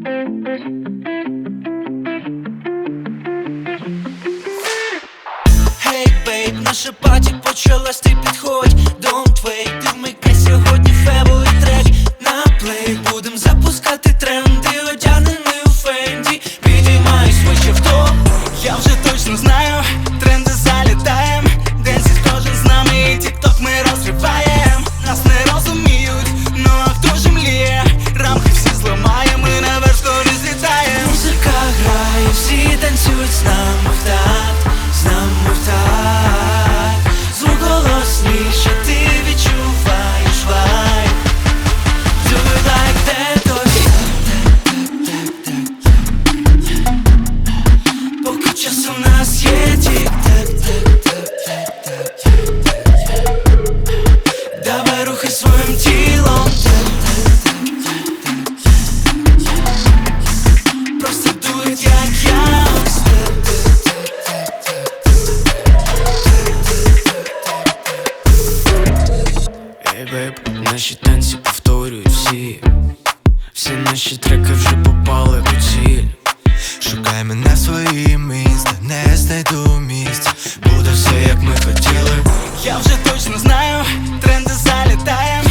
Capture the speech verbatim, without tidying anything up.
Hey babe, наша паті почалась, ти підходь. Don't wait, ти вмикай сьогодні февовий трек на плей. Будем запускати тренди, одягнений у Фенді. Підіймай швидше в топ. Я вже точно знаю, тренди залітаєм. Денсі кожен з нами, і тік-ток ми розриваєм. Нас не розуміють, ну а хто ж мліє? Рамки всі зламає, ми наверх скоро злітаєм. Музика грає, всі танцюють з нами в такт, з нами в такт. Звук голосніше, ти відчуваєш вайб. Do it like that, ось так, поки час у нас є, тік-так-так-так-так. Давай рухай своїм тілом, просто do it як я. Ей, бейб, наші танці повторюють всі. Всі наші треки вже попали у ціль. Шукай мене в своїм місті, не знайду місць. Буде все як ми хотіли. Я вже точно знаю, тренди залітаєм.